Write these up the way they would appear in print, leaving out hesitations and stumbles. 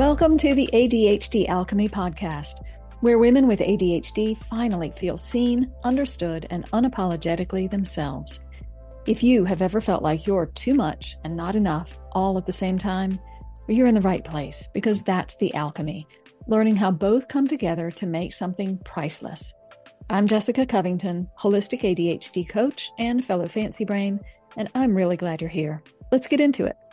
Welcome to the ADHD Alchemy podcast, where women with ADHD finally feel seen, understood, and unapologetically themselves. If you have ever felt like you're too much and not enough all at the same time, well, you're in the right place, because that's the alchemy, learning how both come together to make something priceless. I'm Jessica Covington, holistic ADHD coach and fellow Fancy Brain, and I'm really glad you're here. Let's get into it.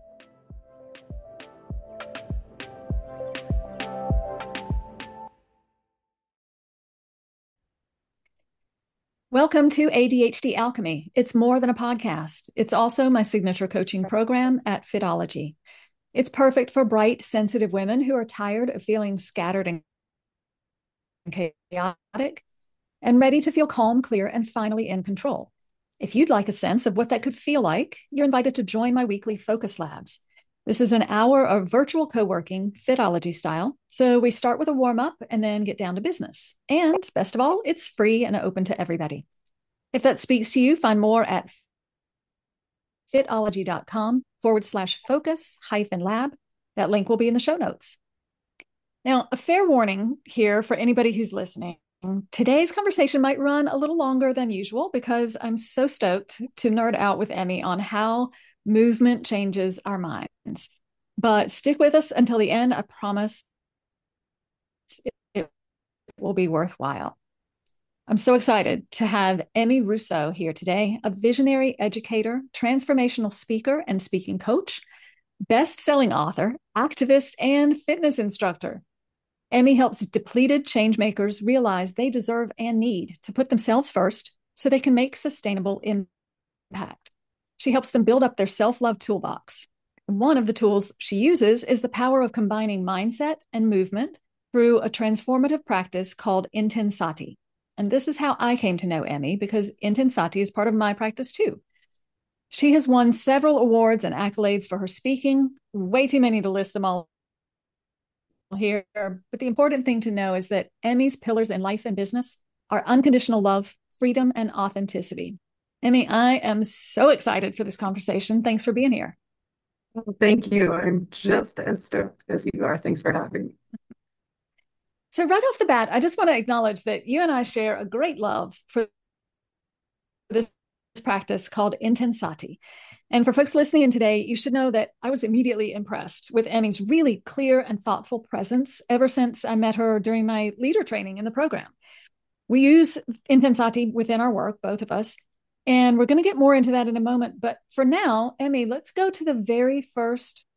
Welcome to ADHD Alchemy. It's more than a podcast. It's also my signature coaching program at Fitology. It's perfect for bright, sensitive women who are tired of feeling scattered and chaotic and ready to feel calm, clear, and finally in control. If you'd like a sense of what that could feel like, you're invited to join my weekly Focus Labs. This is an hour of virtual co-working, Fitology style. So we start with a warm-up and then get down to business. And best of all, it's free and open to everybody. If that speaks to you, find more at fitology.com/focus-lab. That link will be in the show notes. Now, a fair warning here for anybody who's listening. Today's conversation might run a little longer than usual because I'm so stoked to nerd out with Emmy on how movement changes our minds. But stick with us until the end. I promise it will be worthwhile. I'm so excited to have Emmy Russo here today, a visionary educator, transformational speaker and speaking coach, best-selling author, activist, and fitness instructor. Emmy helps depleted changemakers realize they deserve and need to put themselves first so they can make sustainable impact. She helps them build up their self-love toolbox. One of the tools she uses is the power of combining mindset and movement through a transformative practice called Intensati. And this is how I came to know Emmy, because Intensati is part of my practice too. She has won several awards and accolades for her speaking, way too many to list them all here. But the important thing to know is that Emmy's pillars in life and business are unconditional love, freedom, and authenticity. Emmy, I am so excited for this conversation. Thanks for being here. Well, thank you. I'm just as stoked as you are. Thanks for having me. So right off the bat, I just want to acknowledge that you and I share a great love for this practice called Intensati. And for folks listening in today, you should know that I was immediately impressed with Emmy's really clear and thoughtful presence ever since I met her during my leader training in the program. We use Intensati within our work, both of us, and we're going to get more into that in a moment. But for now, Emmy, let's go to the very first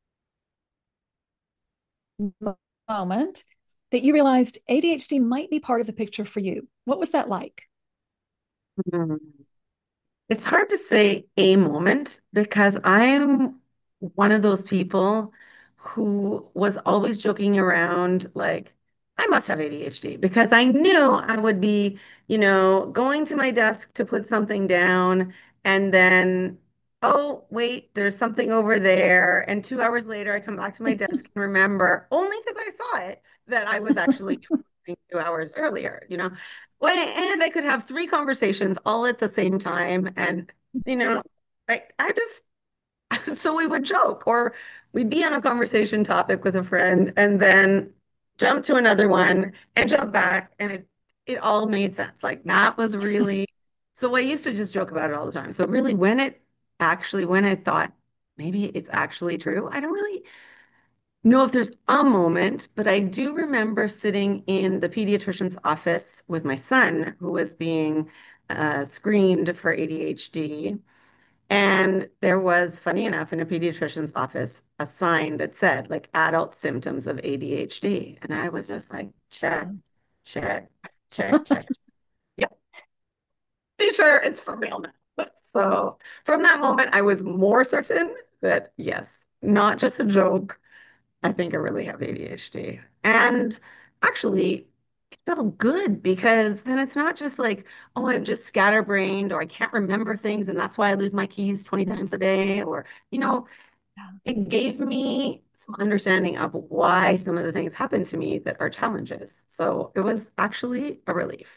moment that you realized ADHD might be part of the picture for you. What was that like? Mhm. It's hard to say a moment because I'm one of those people who was always joking around like, I must have ADHD because I knew I would be, going to my desk to put something down and then, oh, wait, there's something over there. And 2 hours later, I come back to my desk and remember, only because I saw it, that I was actually doing something 2 hours earlier, Well, and I could have three conversations all at the same time. And, you know, I just, so we would joke or we'd be on a conversation topic with a friend and then jump to another one and jump back. And it all made sense. Like that was really, so I used to just joke about it all the time. So really when I thought maybe it's actually true, I don't really know if there's a moment, but I do remember sitting in the pediatrician's office with my son who was being screened for ADHD. And there was, funny enough, in a pediatrician's office, a sign that said, like, adult symptoms of ADHD. And I was just like, check, check, check, check. Yeah, be sure it's for real now. So from that moment, I was more certain that, yes, not just a joke. I think I really have ADHD. And actually, it felt good because then it's not just like, oh, I'm just scatterbrained or I can't remember things and that's why I lose my keys 20 times a day. Or, it gave me some understanding of why some of the things happen to me that are challenges. So it was actually a relief.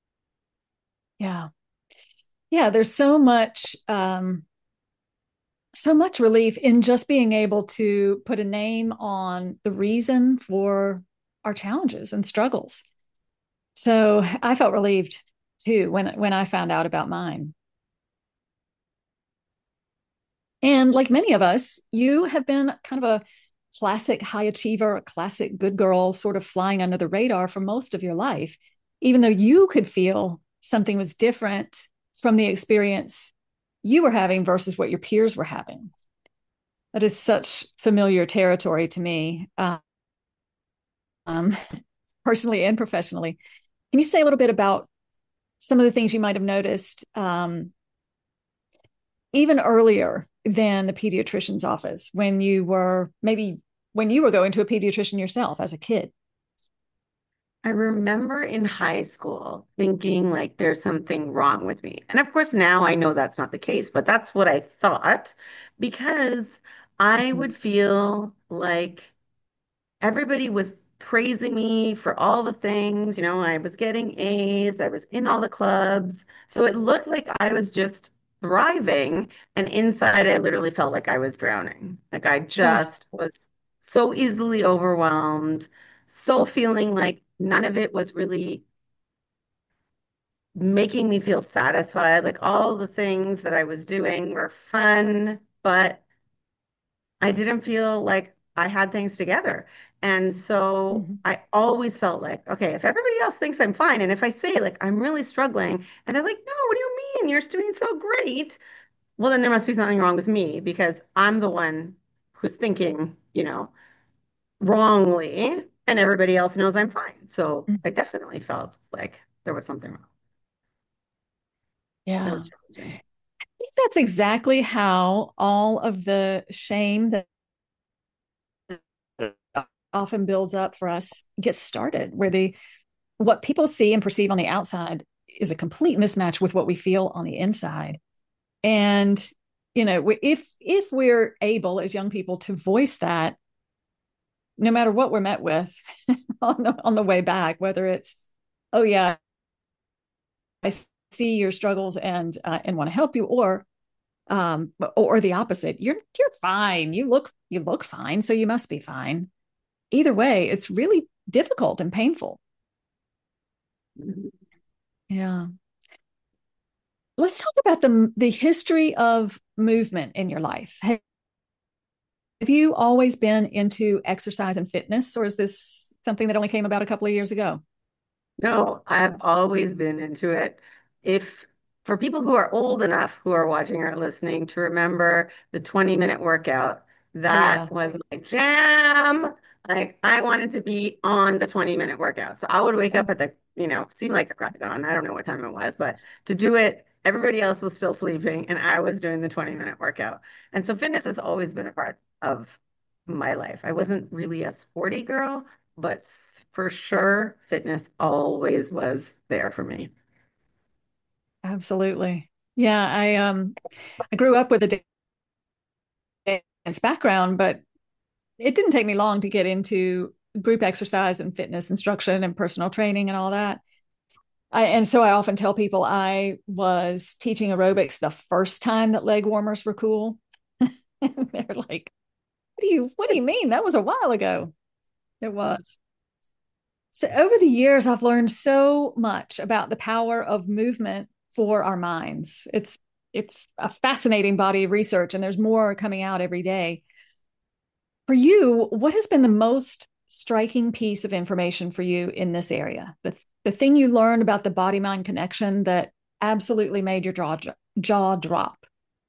Yeah. Yeah, there's so so much relief in just being able to put a name on the reason for our challenges and struggles. So I felt relieved too when I found out about mine. And like many of us, you have been kind of a classic high achiever, a classic good girl, sort of flying under the radar for most of your life, even though you could feel something was different from the experience you were having versus what your peers were having. That is such familiar territory to me, um, personally and professionally. Can you say a little bit about some of the things you might have noticed even earlier than the pediatrician's office when you were maybe when you were going to a pediatrician yourself as a kid? I remember in high school thinking like there's something wrong with me. And of course, now I know that's not the case, but that's what I thought because I Mhm. would feel like everybody was praising me for all the things. I was getting A's, I was in all the clubs. So it looked like I was just thriving. And inside, I literally felt like I was drowning. Like I Oh, just was so easily overwhelmed, so feeling like none of it was really making me feel satisfied. Like all the things that I was doing were fun, but I didn't feel like I had things together. And so mhm. I always felt like, okay, if everybody else thinks I'm fine, and if I say like I'm really struggling, and they're like, no, what do you mean? You're doing so great. Well, then there must be something wrong with me because I'm the one who's thinking, wrongly, and everybody else knows I'm fine. So I definitely felt like there was something wrong. That Yeah. was challenging. I think that's exactly how all of the shame that often builds up for us gets started, where the what people see and perceive on the outside is a complete mismatch with what we feel on the inside. And if we're able as young people to voice that, no matter what we're met with on the way back, whether it's, oh yeah, I see your struggles and want to help you, or the opposite, you're fine, you look fine, so you must be fine. Either way, it's really difficult and painful. Yeah. Let's talk about the history of movement in your life. Have you always been into exercise and fitness, or is this something that only came about a couple of years ago? No, I've always been into it. If for people who are old enough who are watching or listening to remember the 20-minute workout, Oh yeah. that was my jam. Like I wanted to be on the 20-minute workout. So I would wake up at seemed like the crack of dawn. I don't know what time it was, but to do it, everybody else was still sleeping and I was doing the 20-minute workout. And so fitness has always been a part of my life. I wasn't really a sporty girl, but for sure, fitness always was there for me. Absolutely. Yeah, I grew up with a dance background, but it didn't take me long to get into group exercise and fitness instruction and personal training and all that. And so I often tell people I was teaching aerobics the first time that leg warmers were cool. And they're like, what do you mean? That was a while ago. It was. So over the years, I've learned so much about the power of movement for our minds. It's a fascinating body of research, and there's more coming out every day. For you, what has been the most striking piece of information for you in this area? The thing you learned about the body mind connection that absolutely made your jaw drop.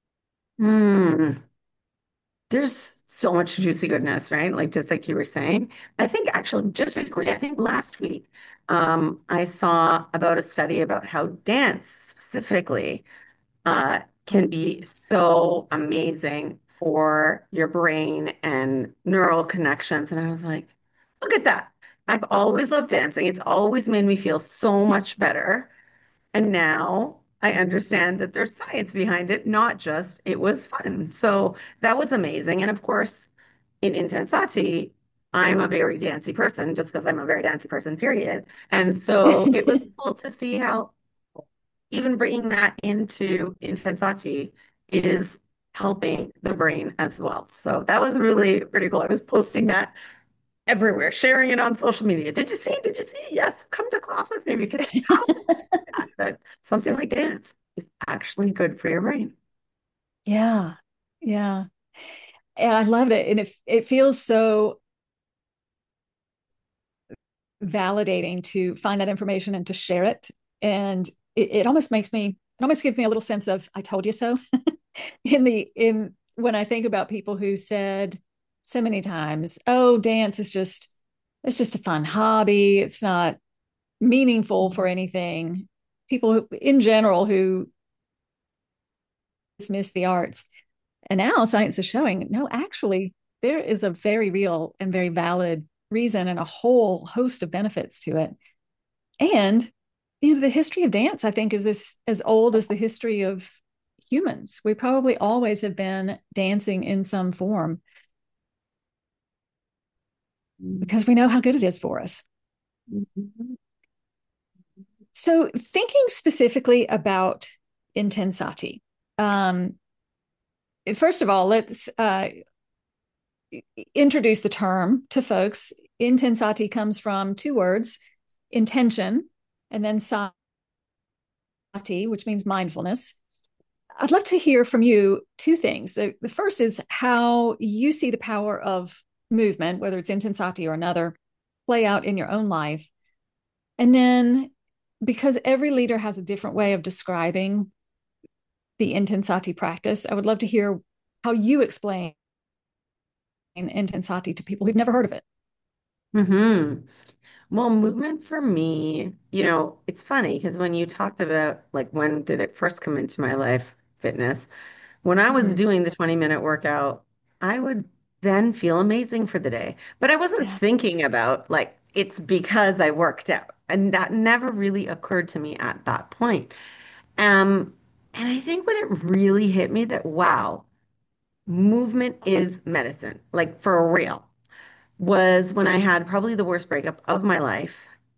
Hmm. There's so much juicy goodness, right? Like just like you were saying. I think actually just recently, I think last week, I saw about a study about how dance specifically can be so amazing for your brain and neural connections. And I was like, look at that. I've always loved dancing. It's always made me feel so much better. And now I understand that there's science behind it, not just it was fun. So that was amazing. And of course, in Intensati, I'm a very dancey person just because I'm a very dancey person, period. And so it was cool to see how even bringing that into Intensati is helping the brain as well. So that was really pretty cool. I was posting that everywhere, sharing it on social media. Did you see? Did you see? Yes, come to class with me because that something like dance is actually good for your brain. Yeah. Yeah. Yeah, I loved it. And it feels so validating to find that information and to share it. And it almost makes me, it almost gives me a little sense of I told you so. In when I think about people who said so many times, oh, dance is just it's just a fun hobby. It's not meaningful for anything. People who, in general who dismiss the arts. And now science is showing no, actually, there is a very real and very valid reason and a whole host of benefits to it. And the history of dance, I think, is this as old as the history of humans. We probably always have been dancing in some form because we know how good it is for us. Mhm. So, thinking specifically about intensati, um, first of all, let's introduce the term to folks. Intensati comes from two words, intention, and then sati, which means mindfulness. I'd love to hear from you two things. The first is how you see the power of movement, whether it's intensati or another, play out in your own life. And then, because every leader has a different way of describing the intensati practice, I would love to hear how you explain intensati to people who've never heard of it. Mhm. Well, movement for me, it's funny because when you talked about like when did it first come into my life, fitness, when I was Mm-hmm. doing the 20-minute workout, I would then feel amazing for the day. But I wasn't Yeah. thinking about like it's because I worked out. And that never really occurred to me at that point. Um, and I think when it really hit me that wow, movement is medicine, like for real was when I had probably the worst breakup of my life.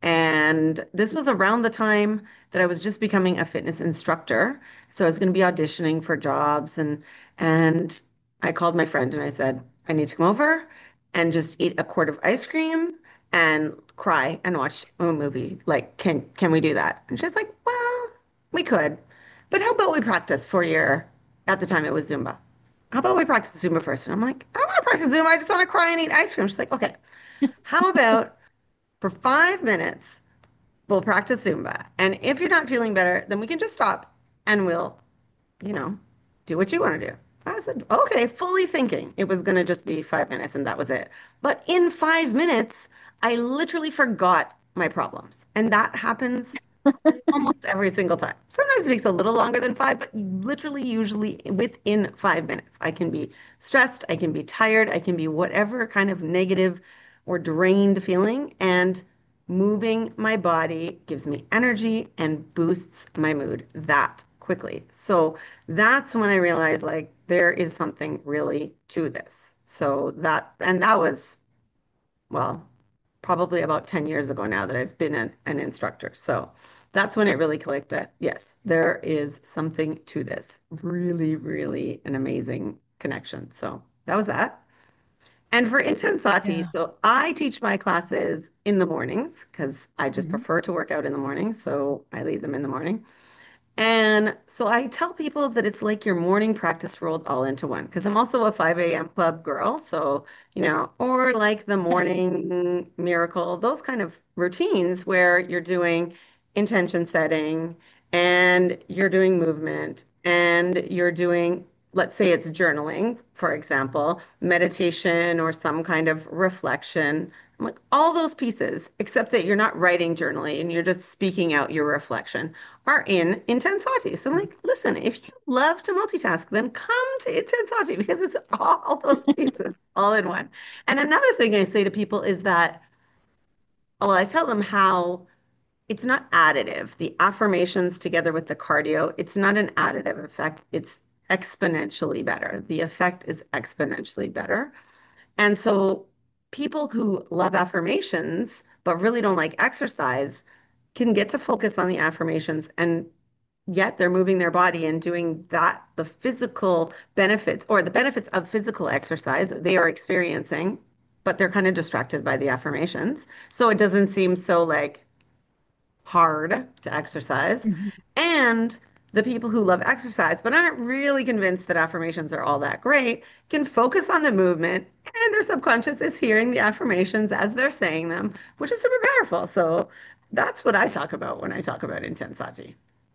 And this was around the time that I was just becoming a fitness instructor. So I was going to be auditioning for jobs and I called my friend and I said, I need to come over and just eat a quart of ice cream and cry and watch a movie. Like, can we do that? And she's like, well, we could. But how about we practice for your, at the time it was Zumba. How about we practice Zumba first? And I'm like, I don't want to practice Zumba. I just want to cry and eat ice cream. She's like, okay, how about for 5 minutes, we'll practice Zumba. And if you're not feeling better, then we can just stop and we'll, you know, do what you want to do. I said, okay, fully thinking it was going to just be 5 minutes and that was it. But in 5 minutes, I literally forgot my problems. And that happens almost every single time. Sometimes it takes a little longer than five, but literally, usually within 5 minutes, I can be stressed, I can be tired, I can be whatever kind of negative or drained feeling. And moving my body gives me energy and boosts my mood that quickly. So that's when I realized like there is something really to this. So and that was, well, probably about 10 years ago now that I've been an instructor. So that's when it really clicked that yes, there is something to this. Really, really an amazing connection. So that was that. And for Intensati, Yeah. so I teach my classes in the mornings because I just Mhm. prefer to work out in the morning. So I lead them in the morning. And so I tell people that it's like your morning practice rolled all into one because I'm also a 5 a.m. club girl. So, or like the morning miracle, those kind of routines where you're doing intention setting and you're doing movement and you're doing, let's say it's journaling, for example, meditation or some kind of reflection. I'm like, all those pieces, except that you're not writing journaling and you're just speaking out your reflection are in Intensati. So I'm like, listen, if you love to multitask, then come to Intensati because it's all those pieces all in one. And another thing I say to people is that, well, I tell them how it's not additive. The affirmations together with the cardio, it's not an additive effect. It's exponentially better. The effect is exponentially better. And so people who love affirmations but really don't like exercise can get to focus on the affirmations and yet they're moving their body and doing that, the physical benefits or the benefits of physical exercise they are experiencing, but they're kind of distracted by the affirmations. So it doesn't seem so like hard to exercise. Mhm. And the people who love exercise but aren't really convinced that affirmations are all that great can focus on the movement, and their subconscious is hearing the affirmations as they're saying them, which is super powerful. So that's what I talk about when I talk about intensati.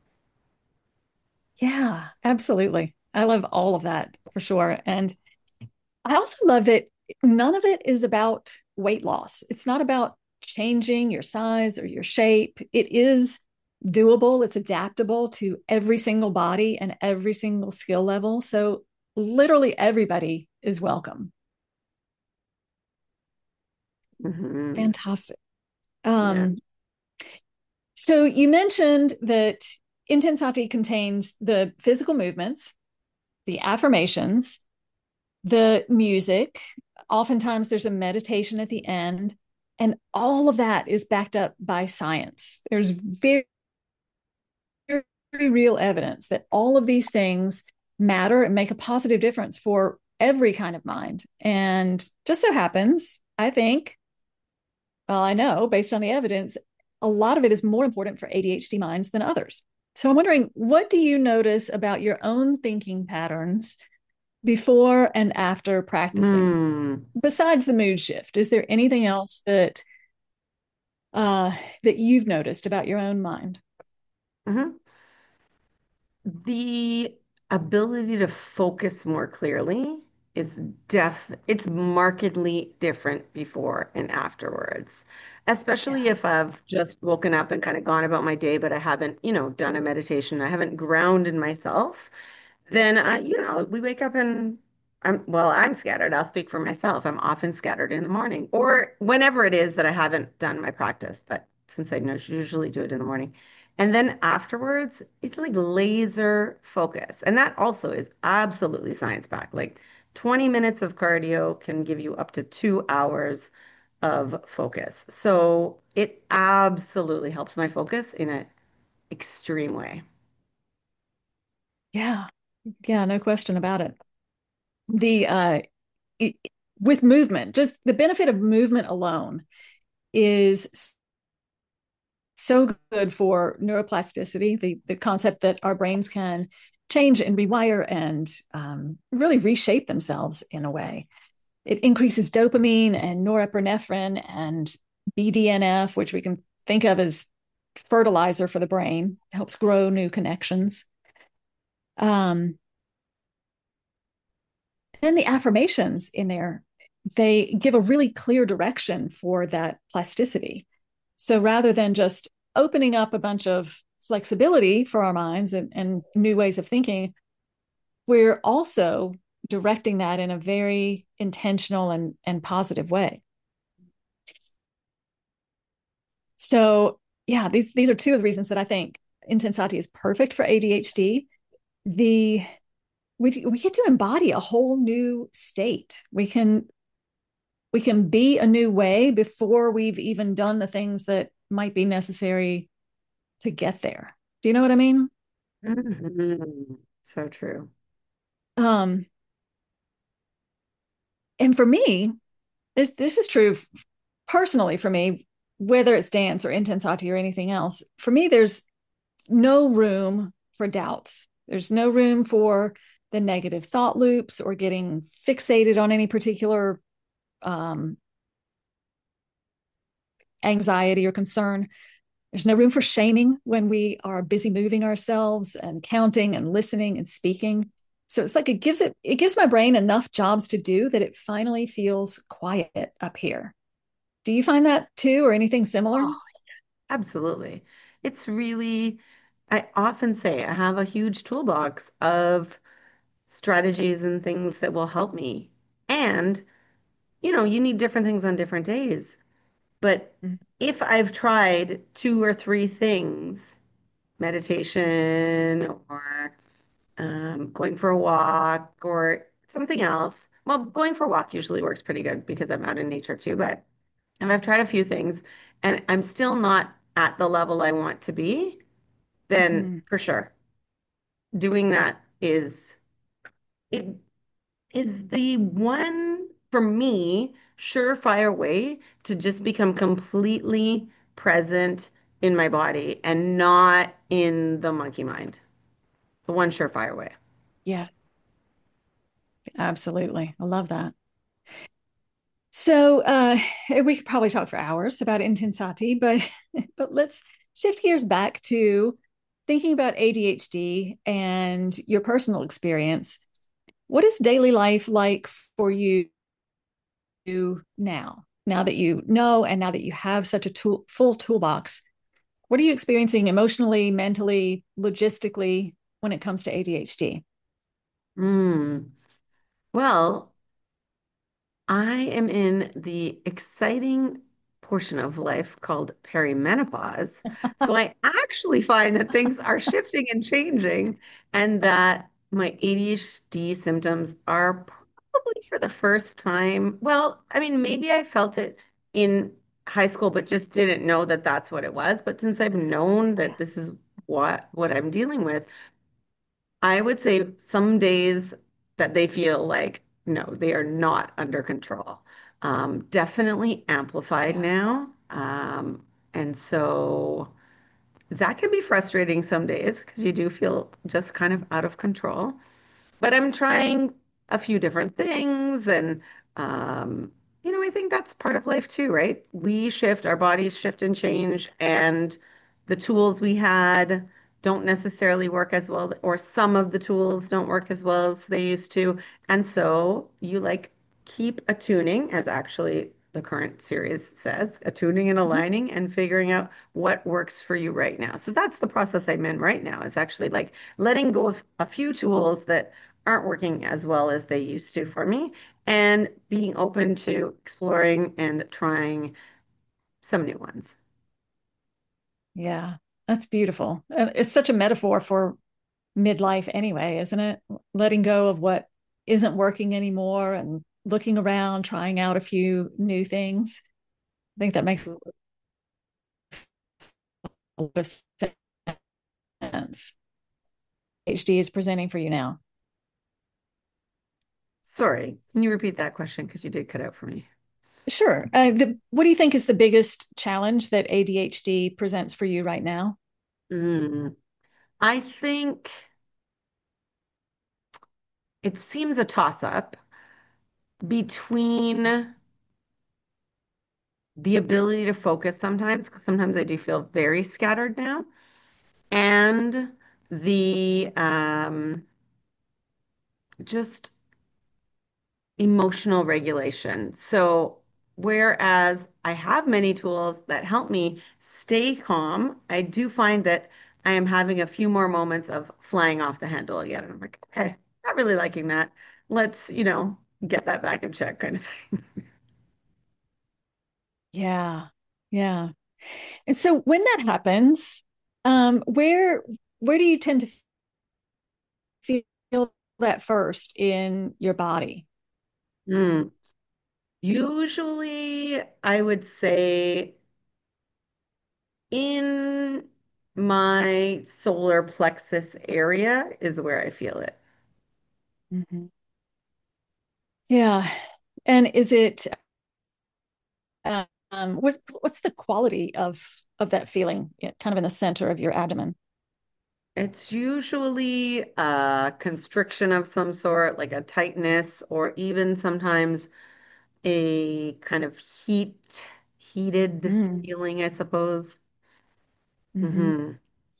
Yeah, absolutely. I love all of that for sure. And I also love that none of it is about weight loss. It's not about changing your size or your shape. It is doable, it's adaptable to every single body and every single skill level. So, literally, everybody is welcome. Hmm. Fantastic. Yeah. Um, so, you mentioned that Intensati contains the physical movements, the affirmations, the music. Oftentimes, there's a meditation at the end. And all of that is backed up by science. There's very real evidence that all of these things matter and make a positive difference for every kind of mind. And just so happens, I think, well, I know based on the evidence, a lot of it is more important for ADHD minds than others. So I'm wondering, what do you notice about your own thinking patterns before and after practicing? Hmm. Besides the mood shift, is there anything else that you've noticed about your own mind? Hmm. The ability to focus more clearly is it's markedly different before and afterwards. Especially Yeah. if I've just woken up and kind of gone about my day, but I haven't, done a meditation. I haven't grounded myself. Then we wake up and I'm scattered. I'll speak for myself. I'm often scattered in the morning or whenever it is that I haven't done my practice, but since I usually do it in the morning. And then afterwards, it's like laser focus. And that also is absolutely science backed. Like 20 minutes of cardio can give you up to 2 hours of focus. So it absolutely helps my focus in an extreme way. Yeah. Yeah, no question about it. The it, with movement, just the benefit of movement alone is so good for neuroplasticity, the concept that our brains can change and rewire and really reshape themselves in a way. It increases dopamine and norepinephrine and BDNF, which we can think of as fertilizer for the brain, helps grow new connections. Um, then the affirmations in there, they give a really clear direction for that plasticity. So rather than just opening up a bunch of flexibility for our minds and new ways of thinking, we're also directing that in a very intentional and positive way. So yeah, these are two of the reasons that I think Intensati is perfect for ADHD. The we get to embody a whole new state. We can be a new way before we've even done the things that might be necessary to get there. Do you know what I mean? Mhm. So true. Um, and for me, this is true personally for me, whether it's dance or intensati or anything else. For me, there's no room for doubts. There's no room for the negative thought loops or getting fixated on any particular um, anxiety or concern. There's no room for shaming when we are busy moving ourselves and counting and listening and speaking. So it's like it gives my brain enough jobs to do that it finally feels quiet up here. Do you find that too or anything similar? Oh, absolutely. It's really, I often say I have a huge toolbox of strategies and things that will help me. And, you need different things on different days. But if I've tried two or three things, meditation or going for a walk or something else, well, going for a walk usually works pretty good because I'm out in nature too, but and I've tried a few things and I'm still not at the level I want to be, then Mm-hmm. for sure. doing that it is the one for me surefire way to just become completely present in my body and not in the monkey mind. The one surefire way. Yeah, absolutely. I love that. So we could probably talk for hours about intensati, but but let's shift gears back to thinking about ADHD and your personal experience. What is daily life like for you now? Now that you know, and now that you have such a full toolbox, what are you experiencing emotionally, mentally, logistically when it comes to ADHD? Mm. Well, I am in the exciting portion of life called perimenopause. So I actually find that things are shifting and changing, and that my ADHD symptoms are probably for the first time. Well, I mean, maybe I felt it in high school, but just didn't know that that's what it was. But since I've known that this is what I'm dealing with, I would say some days that they feel like, no, they are not under control. Definitely amplified Yeah. now. And so that can be frustrating some days because you do feel just kind of out of control. But I'm trying a few different things. And, um, I think that's part of life too, right? We shift, our bodies shift and change, and the tools we had don't necessarily work as well, or some of the tools don't work as well as they used to. And so you like keep attuning, as actually the current series says, attuning and Mhm. aligning and figuring out what works for you right now. So that's the process I'm in right now, is actually like letting go of a few tools that aren't working as well as they used to for me, and being open to exploring and trying some new ones. Yeah, that's beautiful. It's such a metaphor for midlife anyway, isn't it? Letting go of what isn't working anymore and looking around, trying out a few new things. I think that makes a lot of sense. HD is presenting for you now. Sorry, can you repeat that question? Because you did cut out for me. Sure. What do you think is the biggest challenge that ADHD presents for you right now? Mm, I think it seems a toss up between the ability to focus sometimes, because sometimes I do feel very scattered now, and the just emotional regulation. So, whereas I have many tools that help me stay calm, I do find that I am having a few more moments of flying off the handle again. And I'm like, okay, not really liking that. Let's, get that back in check kind of thing. Yeah. Yeah. And so when that happens, where do you tend to feel that first in your body? Hmm. Usually, I would say in my solar plexus area is where I feel it. Mhm. Yeah. And is it what's the quality of that feeling kind of in the center of your abdomen? It's usually a constriction of some sort, like a tightness, or even sometimes a kind of heated Mm. feeling, I suppose. Hmm. Hmm.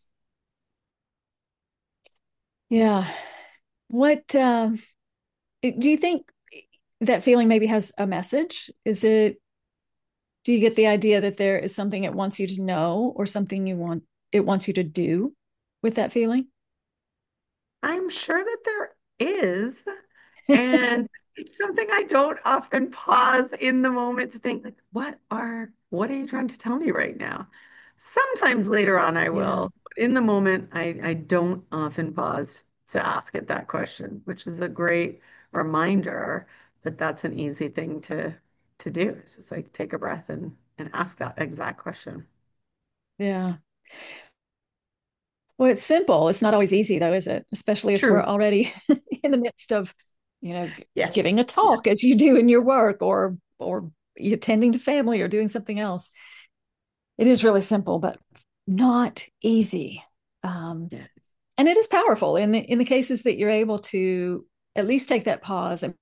Yeah. What do you think that feeling maybe has a message? Do you get the idea that there is something it wants you to know or something it wants you to do with that feeling? I'm sure that there is. And it's something I don't often pause in the moment to think, like, what are you trying to tell me right now? Sometimes later on I Yeah. will, but in the moment I don't often pause to ask it that question, which is a great reminder that that's an easy thing to do. It's just like take a breath and ask that exact question. Yeah. Well, it's simple. It's not always easy, though, is it? Especially if we're True. already in the midst of, you know, Yeah. giving a Yeah. talk as you do in your work, or you attending to family or doing something else. It is really simple, but not easy. Um, Yeah. and it is powerful in the cases that you're able to at least take that pause and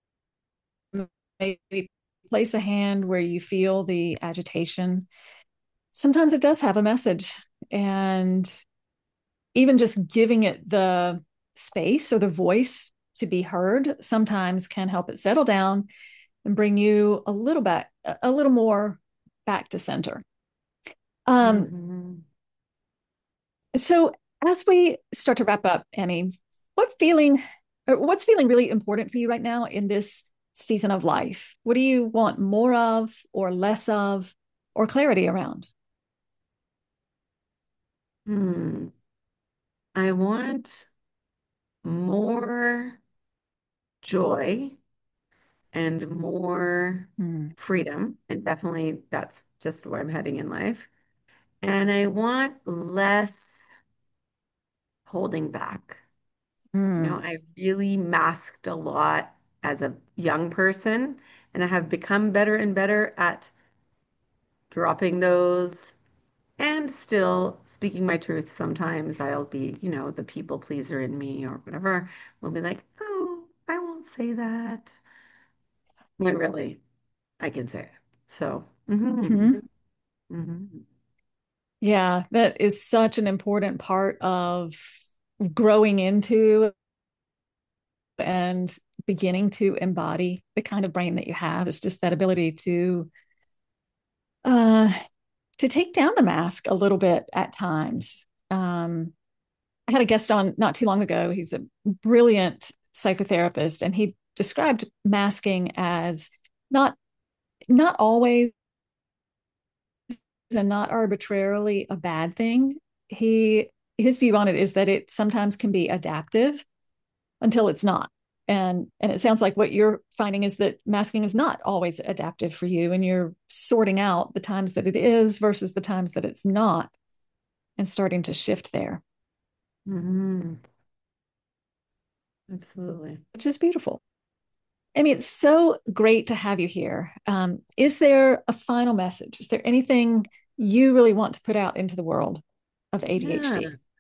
maybe place a hand where you feel the agitation. Sometimes it does have a message, and even just giving it the space or the voice to be heard sometimes can help it settle down and bring you a little more back to center. Um, Mhm. so as we start to wrap up, Emmy, what feeling what's feeling really important for you right now in this season of life? What do you want more of or less of or clarity around? Hmm. I want more joy and more Mm, freedom. And definitely that's just where I'm heading in life. And I want less holding back. mm, I really masked a lot as a young person, and I have become better and better at dropping those and still speaking my truth. Sometimes I'll be, the people pleaser in me or whatever will be like, oh, I won't say that. When really I can say it. So, mhm. mhm. Yeah, that is such an important part of growing into and beginning to embody the kind of brain that you have. It's just that ability uh to take down the mask a little bit at times. I had a guest on not too long ago. He's a brilliant psychotherapist, and he described masking as not not always and not arbitrarily a bad thing. He his view on it is that it sometimes can be adaptive until it's not. And it sounds like what you're finding is that masking is not always adaptive for you, and you're sorting out the times that it is versus the times that it's not, and starting to shift there, Mhm. Absolutely. which is beautiful. I mean, it's so great to have you here. Is there a final message? Is there anything you really want to put out into the world of ADHD? Yeah.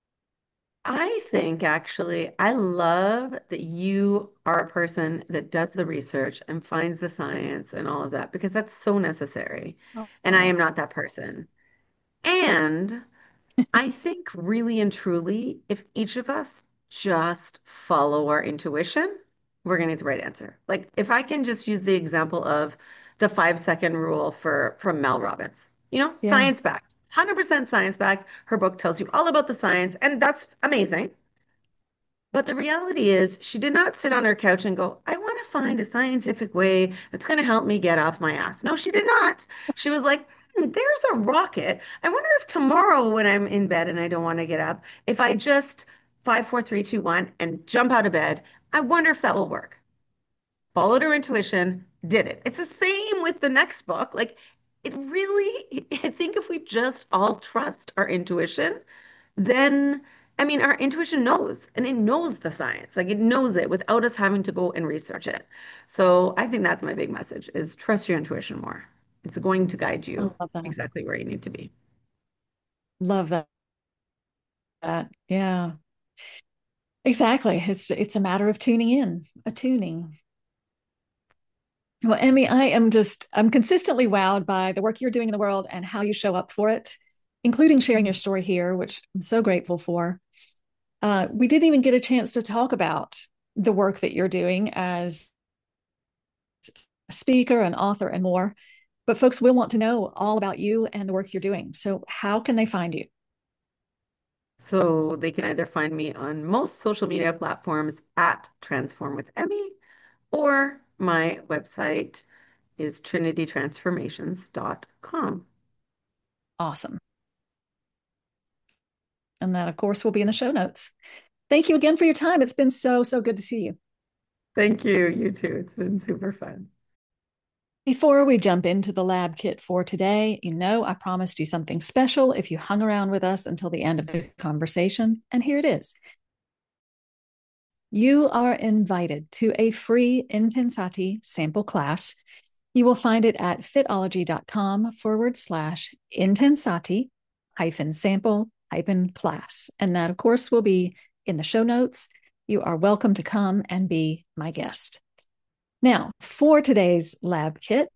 I think actually, I love that you are a person that does the research and finds the science and all of that because that's so necessary. And I Oh, am not that person. And I think really and truly, if each of us just follow our intuition, we're going to get the right answer. Like if I can just use the example of the 5-second rule from Mel Robbins, yeah. science backed, 100% science backed. Her book tells you all about the science, and that's amazing. But the reality is, she did not sit on her couch and go, I want to find a scientific way that's going to help me get off my ass. No, she did not. She was like, there's a rocket. I wonder if tomorrow, when I'm in bed and I don't want to get up, if I just 5, 4, 3, 2, 1 and jump out of bed, I wonder if that will work. Followed her intuition, did it. It's the same with the next book. Like, it really, I think if we just all trust our intuition, then I mean, our intuition knows and it knows the science. Like it knows it without us having to go and research it. So I think that's my big message is trust your intuition more. It's going to guide I you love that. exactly where you need to be. Love that. Yeah, exactly. It's a matter of tuning in, attuning. Well, Emmy, I'm consistently wowed by the work you're doing in the world and how you show up for it, including sharing your story here, which I'm so grateful for. We didn't even get a chance to talk about the work that you're doing as a speaker, an author, and more. But folks will want to know all about you and the work you're doing. So, how can they find you? So they can either find me on most social media platforms at Transform with Emmy, or my website is trinitytransformations.com. Awesome. And that, of course, will be in the show notes. Thank you again for your time. It's been so, so good to see you. Thank you. You too. It's been super fun. Before we jump into the lab kit for today, I promised you something special if you hung around with us until the end of the conversation, and here it is. You are invited to a free Intensati sample class. You will find it at fitology.com/intensati-sample-class. And that, of course, will be in the show notes. You are welcome to come and be my guest. Now, for today's lab kit,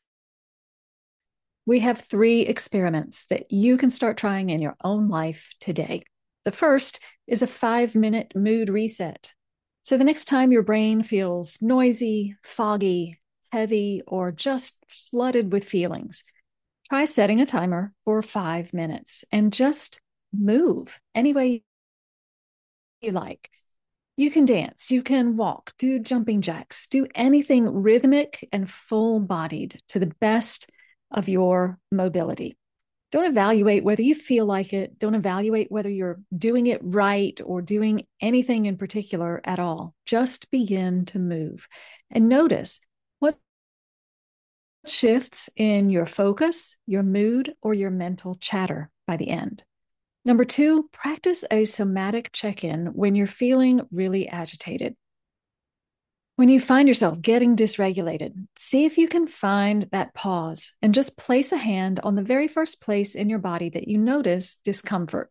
we have 3 experiments that you can start trying in your own life today. The first is a 5-minute mood reset. So the next time your brain feels noisy, foggy, heavy, or just flooded with feelings, try setting a timer for 5 minutes and just move any way you like. You can dance, you can walk, do jumping jacks, do anything rhythmic and full-bodied to the best of your mobility. Don't evaluate whether you feel like it. Don't evaluate whether you're doing it right or doing anything in particular at all. Just begin to move and notice what shifts in your focus, your mood, or your mental chatter by the end. Number 2, practice a somatic check-in when you're feeling really agitated. When you find yourself getting dysregulated, see if you can find that pause and just place a hand on the very first place in your body that you notice discomfort.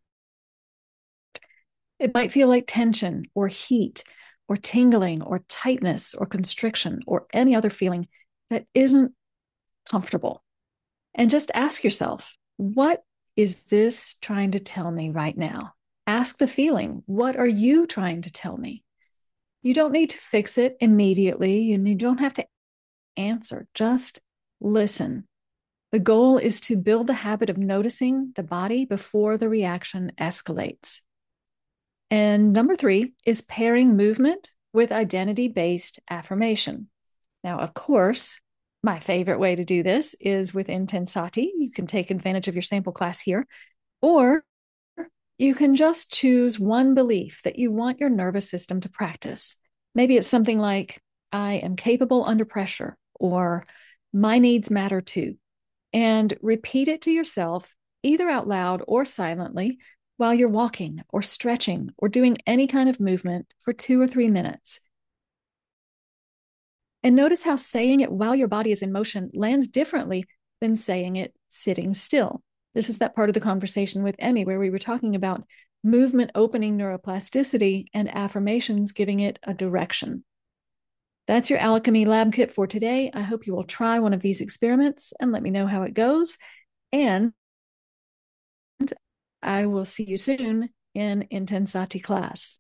It might feel like tension or heat or tingling or tightness or constriction or any other feeling that isn't comfortable. And just ask yourself, what is this trying to tell me right now? Ask the feeling, what are you trying to tell me? You don't need to fix it immediately, and you don't have to answer. Just listen. The goal is to build the habit of noticing the body before the reaction escalates. And number 3 is pairing movement with identity-based affirmation. Now, of course, my favorite way to do this is with Intensati. You can take advantage of your sample class here, or you can just choose one belief that you want your nervous system to practice. Maybe it's something like, I am capable under pressure, or my needs matter too. And repeat it to yourself, either out loud or silently, while you're walking or stretching or doing any kind of movement for 2 or 3 minutes. And notice how saying it while your body is in motion lands differently than saying it sitting still. This is that part of the conversation with Emmy where we were talking about movement opening neuroplasticity and affirmations giving it a direction. That's your Alchemy Lab Kit for today. I hope you will try one of these experiments and let me know how it goes. And I will see you soon in Intensati class.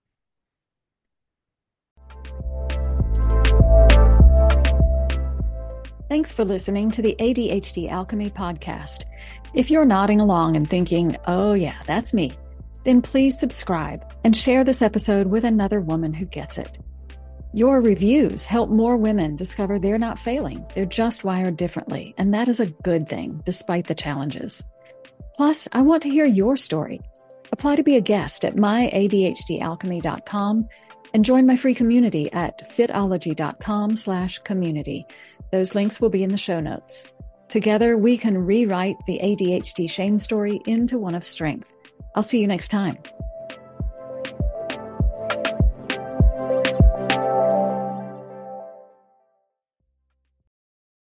Thanks for listening to the ADHD Alchemy podcast. If you're nodding along and thinking, oh yeah, that's me, then please subscribe and share this episode with another woman who gets it. Your reviews help more women discover they're not failing, they're just wired differently, and that is a good thing despite the challenges. Plus, I want to hear your story. Apply to be a guest at myadhdalchemy.com and join my free community at fitology.com/community. Those links will be in the show notes. Together, we can rewrite the ADHD shame story into one of strength. I'll see you next time.